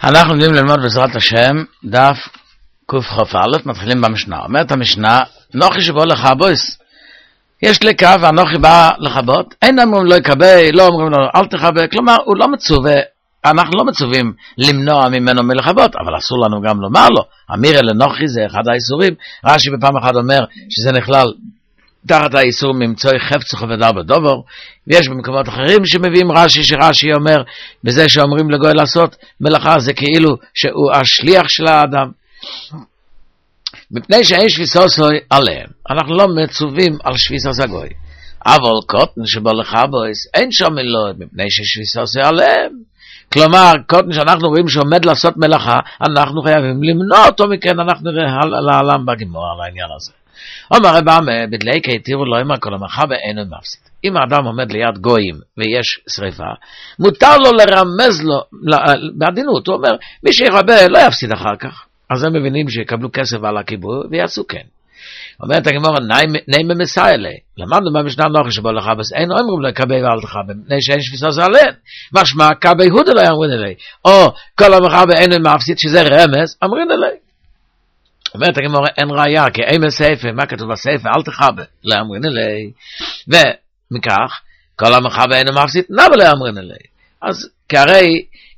אנחנו לומדים ללמוד בעזרת השם דף קכ"א, מתחילים במשנה. אומרת המשנה, נוחי שבו לכבוס, יש לקו והנוחי בא לכבות, אין אומרים לא יקבל, לא אומרים לו אל תכבה, כלומר הוא לא מצווה, אנחנו לא מצווים למנוע ממנו מלכבות, אבל אסור לנו גם לומר לו, אמירה לנוחי זה אחד האיסורים. רש"י בפעם אחת אומר שזה נכלל תחת האיסור ממצואי חפץ וכבדה בדובר, ויש במקומות אחרים שמביאים רש"י אומר בזה שאומרים לגוי לעשות מלאכה זה כאילו שהוא השליח של האדם, מפני שאין שפיסוסוי עליהם, אנחנו לא מצווים על שפיסוס הגוי, אבל קוטן שבו לכבוס אין שם מילואות מפני ששפיסוסוי עליהם, כלומר קוטן שאנחנו רואים שעומד לעשות מלאכה אנחנו חייבים למנוע אותו מכן, אנחנו נראה לעולם בגמור על העניין הזה. אומר רבם בדליקי תראו לא אמר כל המחבה אינו מפסיד. אם האדם עומד ליד גויים ויש שריפה, מותר לו לרמז לו בעדינות, הוא אומר מי שיכבה לא יפסיד אחר כך, אז הם מבינים שיקבלו כסף על הכיבוי ויעשו כן. אומרת הגמור נעימה מסיילה, למדנו במשנה נוחי שבו לכבוס אין אומרים לו כבה ואל תכבה מפני שאין שפיסוס עליהם, משמע כבה הודה לא אמרין אלי, או כל המחבה אינו מפסיד שזה רמז אמרין אלי. אומרת הגמור אין ראיה כי אין בספר, מה כתוב בספר אל תכבה לא אמרין אלי, ומכך כל המחבה אינו מפסיד נבא לא אמרין אלי. אז כהרי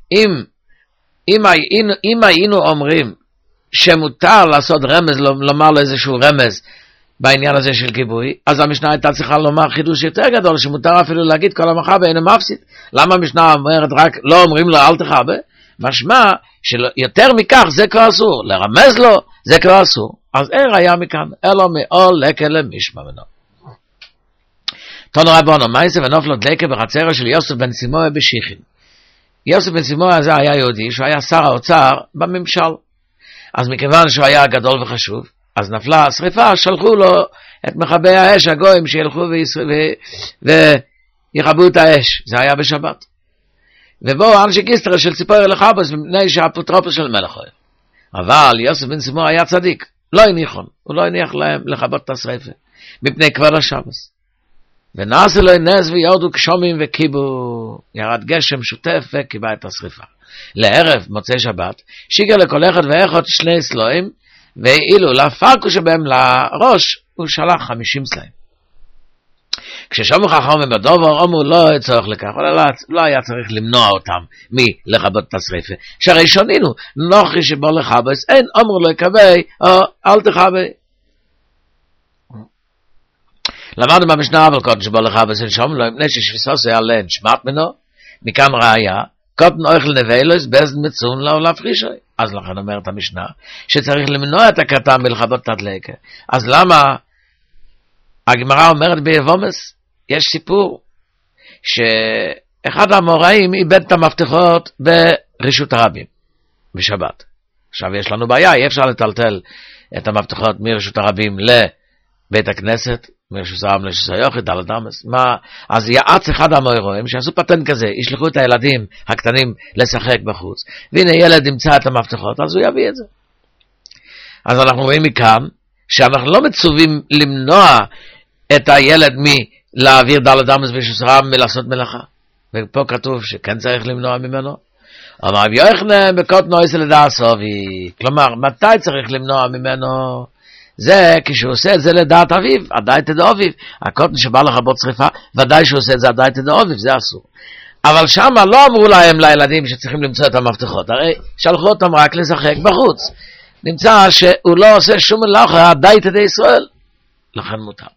אם היינו אומרים שמותר לעשות רמז, לומר לו איזשהו רמז בעניין הזה של כיבוי, אז המשנה הייתה צריכה לומר חידוש יותר גדול, שמותר אפילו להגיד כל המחבה אינו מפסיד. למה המשנה אומרת רק לא אומרים לו אל תכבה? משמע שיותר מכך זה כבר אסור, לרמז לו זה כבר אסור. אז אין ראיה מכאן אלא מאול לקה למשמע מנו. תנו רבנו מייסה ונופלו דלקה בחצרו של יוסף בן סימוי בשיחין. יוסף בן סימוי הזה היה יהודי שהוא היה שר האוצר בממשל, אז מכיוון שהוא היה גדול וחשוב, אז נפלה השריפה, שלחו לו את מכבי האש הגויים שילכו ויכבו את האש. זה היה בשבת. ובואו אנשי גיסטרה של ציפור לכבוס מפני שהאפוטרופוס של מלך היה. אבל יוסף בן סימוי היה צדיק, לא הניחון, הוא לא הניח להם לכבות את השריפה מפני כבוד השבס. ונעשה לו נס ויורדו גשומים וקיבו, ירד גשם שוטף וקיבה את השריפה. לערב מוצאי שבת שיגר לכל אחד ואחד שני סלועים, ואילו לפרקו שבהם לראש הוא שלח 50 סלעים. כששמו חכמים בדובר אמרו לא צורך לכך, לא היה צריך למנוע אותם מלכבות את השריפה, שהרי שנינו נוחי שבו לכבוס אין אמרו לו יקבה או אל תכבה. למדנו במשנה אבל קודם שבו לכבוס אין שום לא מפני ששפיסוס היה לן שמעת מנו, מכאן ראיה קוטן אוכל נבלוס בזן מצון לא להפרישו. אז לכן אומרת המשנה שצריך למנוע את הקטן מלכבות את הדלקה. אז למה הגמרא אומרת ביבומס, יש סיפור שאחד המוראים איבד את המפתחות ברשות הרבים בשבת. עכשיו יש לנו בעיה, אי אפשר לטלטל את המפתחות מרשות הרבים לבית הכנסת, מרשות הרבים לרשות היוחד על הדמס. אז יעץ אחד המוראים שעשו פטנט כזה, ישלחו את הילדים הקטנים לשחק בחוץ, והנה ילד ימצא את המפתחות, אז הוא יביא את זה. אז אנחנו רואים מכאן שאנחנו לא מצווים למנוע את הילד מלהעביר דלת אמס ושסרם מלעשות מלאכה, ופה כתוב שכן צריך למנוע ממנו. אמר רבי יוחנן בקוטן אויסא לדעת אביו, כלומר מתי צריך למנוע ממנו? זה כשהוא עושה את זה לדעת אביו, עדיין תדע אביו. הקוטן שבא לכבות שריפה ודאי שהוא עושה את זה עדיין תדע אביו, זה אסור. אבל שם לא אמרו להם לילדים שצריכים למצוא את המפתחות, הרי שלחו אותם רק לשחק בחוץ. נמצא שהוא לא עושה שום מלאכה עדיין תדע ישראל, לכן מותר.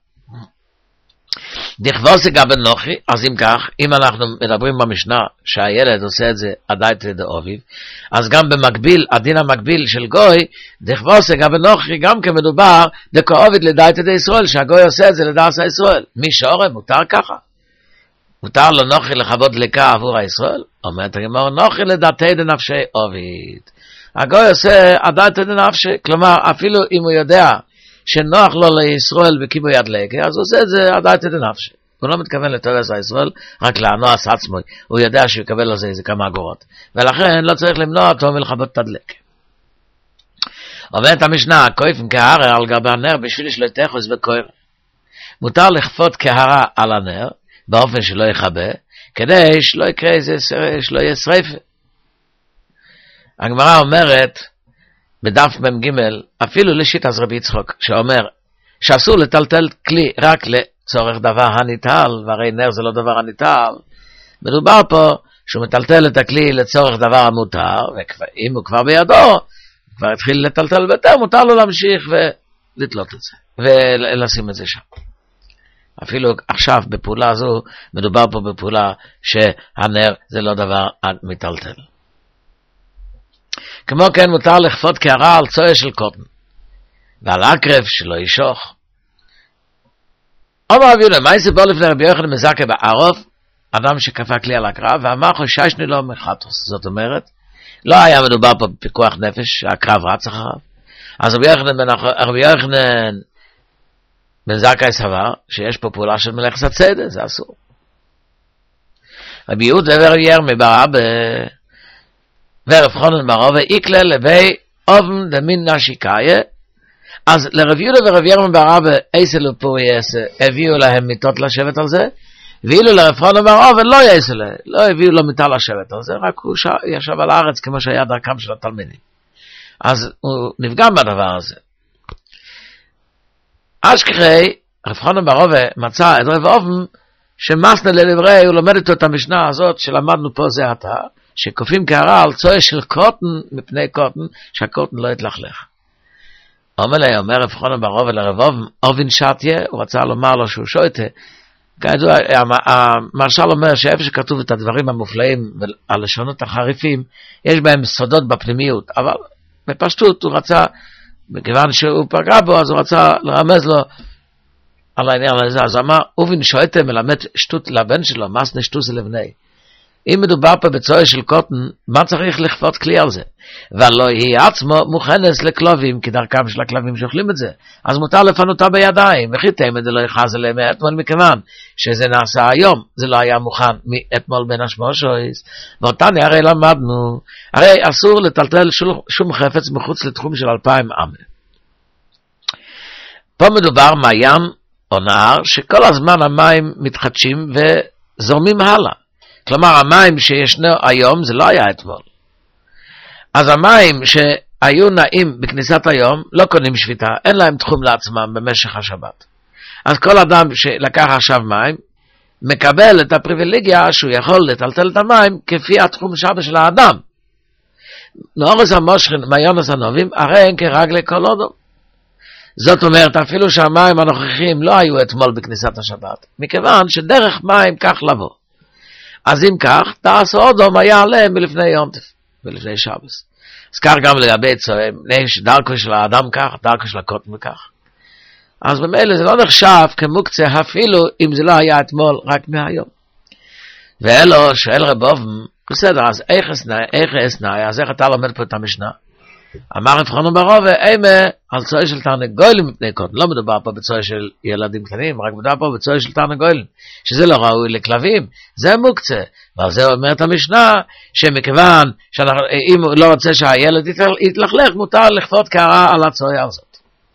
דכבוס לגבי נוחי, אז אם כך, אם אנחנו מדברים במשנה שהילד עושה את זה עדיין תדע אביו, אז גם במקביל, הדין המקביל של גוי, דכבוס לגבי נוחי גם כמדובר דכאוביד לדעת תדע ישראל, שהגוי עושה את זה לדעת ישראל. מי שאורם, מותר ככה? מותר לו נוחי לכבות דלקה עבור הישראל? אומרת הגמרא, נוחי לדעת תדע נפשי אביד. הגוי עושה עדיין תדע נפשי, כלומר אפילו אם הוא יודע שנוח לו לישראל בכיבוי הדלקה, אז הוא עושה את זה עדיין תדע נפשי. הוא לא מתכוון לתורס הישראל, רק להנוע עצמו. הוא יודע שהוא יקבל לו איזה כמה אגורות. ולכן לא צריך למנוע אותו מלכבות את הדלקה. אומרת המשנה, כופים כהרה על גבי הנר בשביל שלא תחוס בכויר. מותר לכפות כהרה על הנר, באופן שלא יכבה, כדי שלא יקרה איזה, שלא יהיה שריפה. הגמרא אומרת, בדף מ"ג, אפילו לשיטת רבי יצחוק, שאומר, שאסור לטלטל כלי רק לצורך דבר הניטל, והרי נר זה לא דבר הניטל, מדובר פה שהוא מטלטל את הכלי לצורך דבר המותר, ואם הוא כבר בידו, כבר התחיל לטלטל ביותר, מותר לו להמשיך ולתלות את זה, ולשים את זה שם. אפילו עכשיו בפעולה הזו, מדובר פה בפעולה שהנר זה לא דבר מטלטל. כמו כן מותר לכפות קערה על צויה של קוטן, ועל עקרב שלא ישוך. אמר רבי יהודה, מה יסבור לפני רבי יוחנן מזכה בערוב? אדם שכפה כלי על הקרב, ואמר חוששני לו מחטוס. זאת אומרת, לא היה מדובר פה בפיקוח נפש, שהקרב רץ אחריו. אז רבי יוחנן בן זכאי סבר, שיש פה פעולה של מלאכת הצדק, זה אסור. רבי יהודה ורבי ירמי בר אבא, ורב חונן בר אבא, איקלה לבי אובן דמין נשיקאיה, אז לרב יהודה ורב ירמי בר אבא, איסה לפורי הביאו להם מיטות לשבת על זה, ואילו לרב חונן בר אבא לא יעשו לה, לא הביאו לו מיטה לשבת על זה, רק הוא ישב על הארץ כמו שהיה דרכם של התלמידים. אז הוא נפגם בדבר הזה. אשכחי, רב חונן בר אבא מצא את רב אובן, שמסנה לדברי, הוא לומד איתו את המשנה הזאת, שלמדנו פה זה עתה, שכופים קערה על צויה של קוטן, מפני קוטן, שהקוטן לא יתלכלך. אומר רב חונן בר אבא לרב אובן שתיה, הוא רצה לומר לו שהוא שויטה, כידוע, המרשל אומר שאיפה שכתוב את הדברים המופלאים, והלשונות החריפים, יש בהם סודות בפנימיות, אבל בפשטות הוא רצה, מכיוון שהוא פגע בו, אז הוא רצה לרמז לו על העניין הזה. אז אמר, אובן שויטה מלמד שטות לבן שלו, מסנה שטוס לבני. אם מדובר פה בצויה של קוטן, מה צריך לכפות כלי על זה? ולא היא עצמו מוכנס לכלובים, כדרכם של הכלבים שאוכלים את זה. אז מותר לפנותה בידיים, וחיתם את זה לא יחז אליהם מאתמול, מכיוון שזה נעשה היום, זה לא היה מוכן מאתמול בין השמושויס. ואותני הרי למדנו, הרי אסור לטלטל שום חפץ מחוץ לתחום של 2,000 אמה. פה מדובר מים או נהר, שכל הזמן המים מתחדשים וזורמים הלאה. כלומר, המים שישנו היום, זה לא היה אתמול. אז המים שהיו נעים בכניסת היום, לא קונים שביתה, אין להם תחום לעצמם במשך השבת. אז כל אדם שלקח עכשיו מים, מקבל את הפריבילגיה שהוא יכול לטלטל את המים, כפי התחום שבת של האדם. נורס המושכין, מיונס הנובים, הרי אין כרגלי כל אודום. זאת אומרת, אפילו שהמים הנוכחים לא היו אתמול בכניסת השבת, מכיוון שדרך מים כך לבוא. אז אם כך, תעשו אודום היה עליהם בלפני יונטף, בלפני שבס. אז כך גם לגבי צועה, דרכו של האדם כך, דרכו של הקוטן וכך. אז במילא זה לא נחשב כמוקצה, אפילו אם זה לא היה אתמול, רק מהיום. ואלו, שואל רב אובן, בסדר, אז איך אסנאי, אז איך אתה לומד פה את המשנה? אמר רב חונן בר אבא, אימה על צועה של תרנגולים מפני קוטן, לא מדובר פה בצועה של ילדים קטנים, רק מדובר פה בצועה של תרנגולים, שזה לא ראוי לכלבים, זה מוקצה, ועל זה אומרת המשנה, שמכיוון שאם הוא לא רוצה שהילד יתלכלך, מותר לכפות קערה על הצועה הזאת.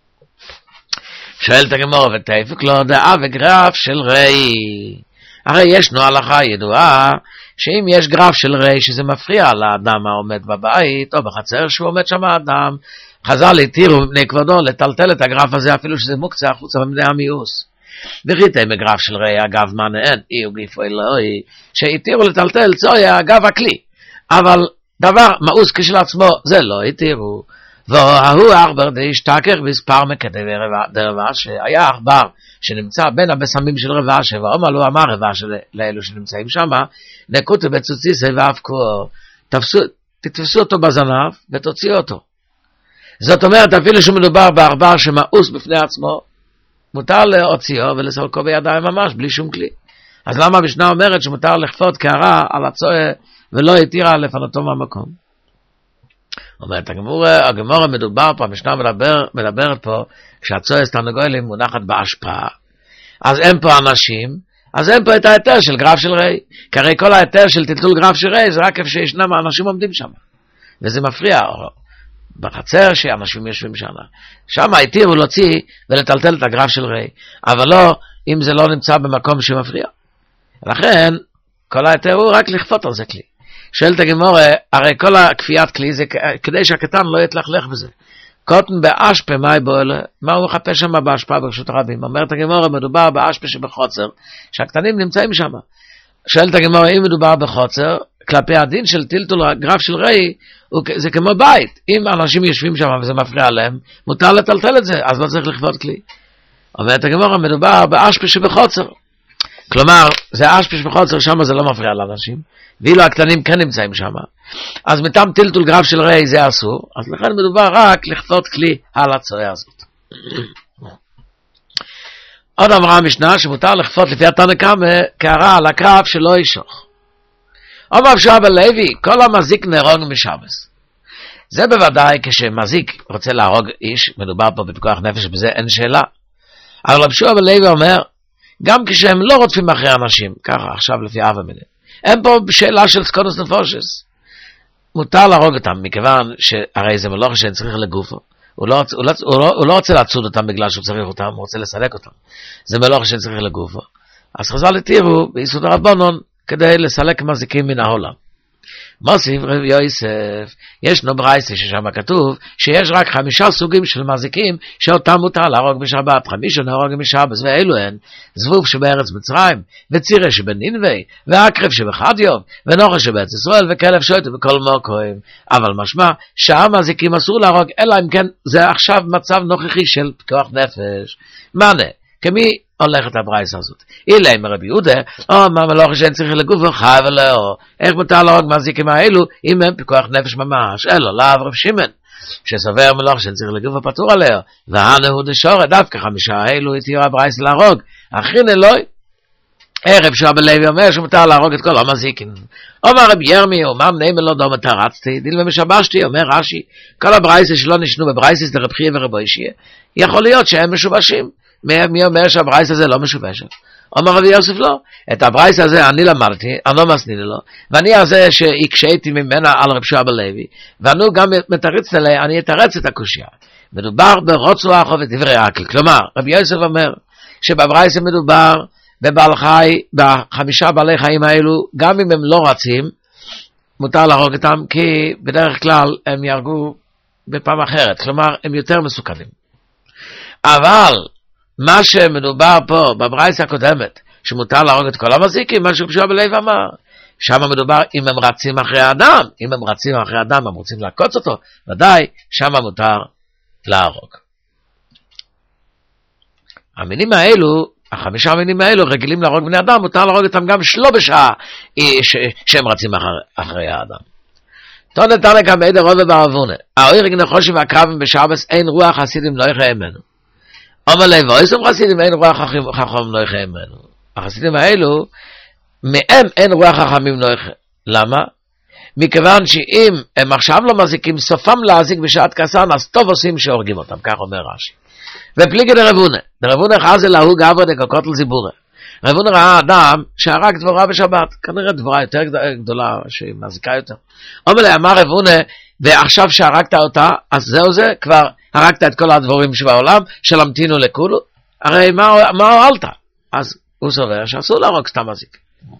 שואלת הגמרא, ותפק לו דעה וגרף של רי, הרי ישנו הלכה ידועה, שאם יש גרף של רי שזה מפריע לאדם העומד בבית, או בחצר שהוא עומד שם האדם, חז"ל התירו מפני כבודו לטלטל את הגרף הזה, אפילו שזה מוקצה החוצה במדי המיאוס. וחיתם בגרף של רי, אגב מנהן, אי וגיפו אלוהי, שהתירו לטלטל צויה אגב הכלי. אבל דבר מאוס כשלעצמו, זה לא התירו. והוא העכבר דהשתכח בספר מקדי דרבה, שהיה עכבר שנמצא בין הבשמים של רבה, ואומר לו אמר רבה לאלו שנמצאים שם, נקוטו בצוציסי ואבקו, תתפסו אותו בזנב ותוציאו אותו. זאת אומרת, אפילו שמדובר בעכבר שמאוס בפני עצמו, מותר להוציאו ולסלקו בידיים ממש, בלי שום כלי. אז למה המשנה אומרת שמותר לכפות קערה על הצועה ולא התירה לפנותו מהמקום? אומרת הגמרא מדובר פה, המשנה מדברת פה, כשהצועה תרנגולים מונחת בהשפעה, אז אין פה אנשים, אז אין פה את ההיתר של גרף של רי, כי הרי כל ההיתר של טלטול גרף של רי, זה רק איפה שישנם אנשים עומדים שם, וזה מפריע, בחצר שאנשים יושבים שם, שם התירו להוציא ולטלטל את הגרף של רי, אבל לא, אם זה לא נמצא במקום שמפריע. לכן, כל ההיתר הוא רק לכפות על זה כלי. שואלת הגמורה, הרי כל הכפיית כלי זה כדי שהקטן לא יתלכלך בזה. קוטן באשפה, מה הוא מחפש שם באשפה ברשות הרבים? אומרת הגמורה, מדובר באשפה שבחוצר, שהקטנים נמצאים שם. שואלת הגמורה, אם מדובר בחוצר, כלפי הדין של טלטול גרף של ראי, זה כמו בית. אם אנשים יושבים שם וזה מפריע להם, מותר לטלטל את זה, אז לא צריך לכפות כלי. אומרת הגמורה, מדובר באשפה שבחוצר. כלומר, זה אשפה שבחוצר, שם זה לא מפריע לאנשים, ואילו הקטנים כן נמצאים שם. אז מטעם טלטול גרף של ראי זה אסור, אז לכן מדובר רק לכפות כלי על הצועה הזאת. עוד אמרה המשנה שמותר לכפות לפי התנא קמא קערה על הקרב שלא ישוך. אומר שואב הלוי, כל המזיק נהרוג משבס. זה בוודאי כשמזיק רוצה להרוג איש, מדובר פה בפיקוח נפש, בזה אין שאלה. אבל רב שואב הלוי אומר, גם כשהם לא רודפים אחרי אנשים, ככה עכשיו לפי אב המילים, אין פה שאלה של סקונוס נפושס. מותר להרוג אותם, מכיוון שהרי זה מלאכה שאין צריך לגופו. הוא לא רוצה לצוד אותם בגלל שהוא צריך אותם, הוא רוצה לסלק אותם. זה מלאכה שאין צריך לגופו. אז חז"ל התירו ביסוד הרבנון כדי לסלק מזיקים מן העולם. מוסיף רב יוסף, ישנו ברייתא ששם כתוב שיש רק 5 סוגים של מזיקים שאותם מותר להרוג בשבת, 5 נהרוגים בשבת, ואלו הן זבוב שבארץ מצרים, וצירה שבנינווי, ועקרב שבחדיוב, ונוחש שבארץ ישראל, וכלב שוטה בכל מקום. אבל משמע שהמזיקים אסור להרוג, אלא אם כן זה עכשיו מצב נוכחי של פיקוח נפש. מענה, כמי הולכת הברייתא הזאת. אילה עם רבי יהודה, מה מלאכה שאין צריך לגופו, חייב אלוהו. איך מותר להרוג מזיקים האלו, אם הם פיקוח נפש ממש? אלו, לאו רב שמעון, שסובר מלאכה שאין צריך לגופו פטור עליה, והנהו דשורת, דווקא 5 האלו התירה הברייתא להרוג. אחרין אלוהי, ערב שואב הלוי אומר שמותר להרוג את כל המזיקים. אומר רבי ירמיהו, מה מנהים לא דומה תרצתי, דיל ומשבשתי, אומר רש"י, כל הברייתא שלא נשנו בברייתא דרב חייא ורב ישעיה, יכול להיות שהם משובשים. מי אומר שהברייתא הזה לא משובשת? אומר רבי יוסף לא, את הברייתא הזה אני למדתי, אני לא מסניד לו, ואני הזה שהקשיתי ממנה על רב שואב הלוי, ואנו גם מתרץ עליה, אני אתרץ את הקושיה. מדובר ברוצו אחו ודברי עקל. כלומר, רבי יוסף אומר שבברייתא מדובר בבעל חי, ב5 בעלי חיים האלו, גם אם הם לא רצים, מותר להרוג אותם, כי בדרך כלל הם יהרגו בפעם אחרת, כלומר הם יותר מסוכנים. אבל מה שמדובר פה בברייתא הקודמת, שמותר להרוג את כל המזיקים, מה שרב שואב הלוי אמר, שם מדובר אם הם רצים אחרי האדם, אם הם רצים אחרי האדם, הם רוצים לעקוץ אותו, ודאי, שם מותר להרוג. המינים האלו, 5 המינים האלו, רגילים להרוג בני אדם, מותר להרוג אותם גם שלא בשעה שהם רצים אחרי האדם. תונה תנא קמא עדר רובע בר אבונה, האוירג נחושי והקרבים בשבס, אין רוח חסידים לא יחיה ממנו. אומר לב, ואיסום חסידים אין רוח חכמים לא יחיה ממנו. החסידים האלו, מהם אין רוח חכמים לא יחיה. למה? מכיוון שאם הם עכשיו לא מזיקים, סופם להזיק בשעת כסן, אז טוב עושים שהורגים אותם, כך אומר רש"י. ופליגי דרבונה, דרבונה חזה להוג אברה דקקות לזיבורה. רבונה ראה אדם שהרג דבורה בשבת, כנראה דבורה יותר גדולה, שהיא מזיקה יותר. אומר לה, אמר רבונה, ועכשיו שהרגת אותה, אז זהו זה, כבר הרגת את כל הדבורים שבעולם, שלמתינו לכולו, הרי מה הועלת? אז הוא סובר שאסור להרוג סתם מזיק.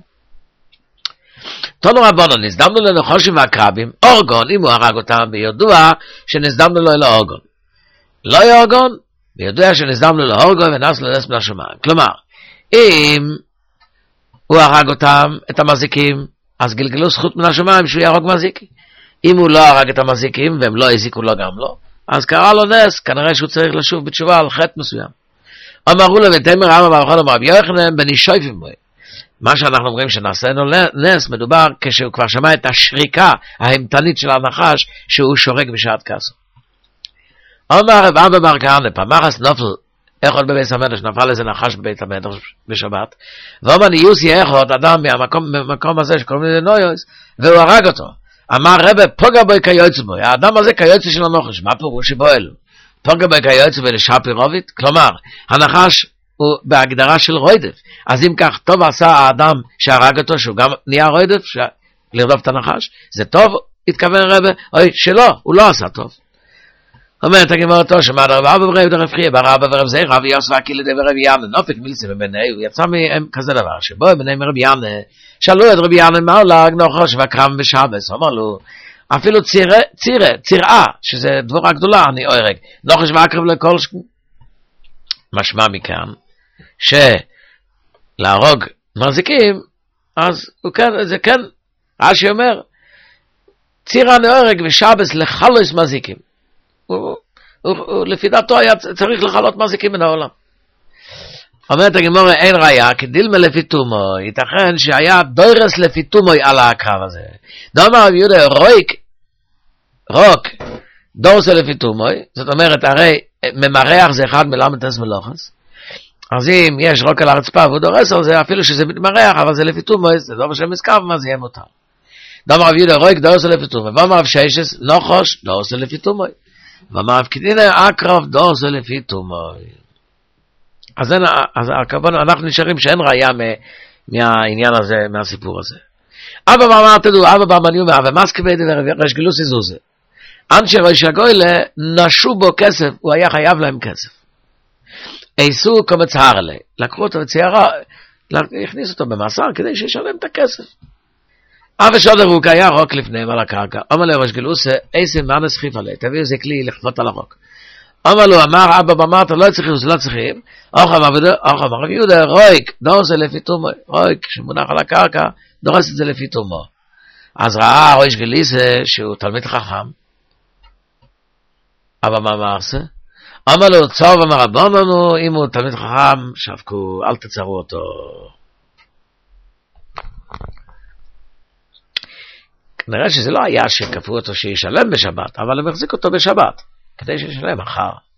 תנו רבנו, נזדמנו לנחושים והקרבים, אורגון, אם הוא הרג אותם, ביודוע שנזדמנו לו אלא אורגון. לא יאורגון, ביודע שנזדמנו לו אורגון ונס לנס מן השמיים. כלומר, אם הוא הרג אותם, את המזיקים, אז גלגלו זכות מן השמיים שהוא יהרוג מזיקים. אם הוא לא הרג את המזיקים, והם לא הזיקו לו גם לא, אז קרא לו נס, כנראה שהוא צריך לשוב בתשובה על חטא מסוים. אמרו לו, ותאמר רבא בר יוחנן רבי יוחנן בן ישויפים בו. מה שאנחנו אומרים שנעשינו נס, מדובר כשהוא כבר שמע את השריקה ההמתנית של הנחש, שהוא שורק בשעת כעסו. אמר רב אבא בר כהנא, פעמחס נופל, אחד בבית המדרש, נפל איזה נחש בבית המדרש בשבת, ואומר ניוסי אחד, אדם מהמקום הזה שקוראים לזה נויוס, והוא הרג אותו. אמר רבא, פוגע בוי כיוצא בוי, האדם הזה כיוצא של הנחש, מה פירוש שבו אלו? פוגע בוי כיוצא בוי לשפי רובית? כלומר, הנחש הוא בהגדרה של רוידף, אז אם כך טוב עשה האדם שהרג אותו, שהוא גם נהיה רוידף, לרדוף את הנחש, זה טוב, התכוון רבא, אוי, שלא, הוא לא עשה טוב. אומרת הגמרא אותו, שמע רב אבא ורב דרב חייא, בר אבא ורב זעיר, רב יוסף אקילה דרב ינא, נופק מילסי בבני, הוא יצא מהם כזה דבר, שבו בני מרב ינא, שאלו את רב ינא מה עולה נחוש וקרם בשבס, אמר לו, אפילו צירעה, שזה דבורה גדולה, אני אוהרג, נחוש וקרם לכל משמע מכאן, שלהרוג מזיקים, אז הוא כן, זה כן, רש"י אומר, צירה נהורג ושבס לחלוס מזיקים. לפי דעתו היה צריך לחלות מזיקים מן העולם. אומרת הגמרא, אין ראיה, כדילמה לפי תומו, ייתכן שהיה דורס לפי תומו על הקרב הזה. דאמר רבי יהודה, רוק, דורס לפי תומו, זאת אומרת, הרי ממרח זה אחד מלמד מלוחס, אז אם יש רוק על הרצפה והוא דורס על זה, אפילו שזה מתמרח, אבל זה לפי תומו, זה לא בשם מסקב, מה זה יהיה מותר. דאמר רבי יהודה, רוק, דורס לפי תומו, ואמר רב ששס, נחוש, דורס לפי תומו. ואמר רב קדינה, אקרב, דורס לפי תומו. אז הכוונה, אנחנו נשארים שאין ראיה מהעניין הזה, מהסיפור הזה. אבא בר תדעו, אבא בר מניו מאבא, מסקבד ורש גלוסי זוזה. אנשי ראש הגוילה נשו בו כסף, הוא היה חייב להם כסף. עשו כמצהר לי, לקחו אותו וציירה, הכניסו אותו במאסר כדי שישלם את הכסף. אבא שודר הוא היה רוק לפניהם על הקרקע. אמר לראש גלוסי, איזה מנס חיף עלי, תביאו איזה כלי לכפות על הרוק. אמר לו, אמר אבא במרת, לא צריכים, זה לא צריכים. אמר רב יהודה, רויק, דורס זה לפי תומו. רויק, שמונח על הקרקע, דורס את זה לפי תומו. אז ראה ראש גליסה שהוא תלמיד חכם. אבא מה מעשה? אמר לו, צוב אמר רבוננו, אם הוא תלמיד חכם, שבקו, אל תצרו אותו. כנראה שזה לא היה שכפו אותו שישלם בשבת, אבל הם החזיק אותו בשבת, כדי שישלם מחר.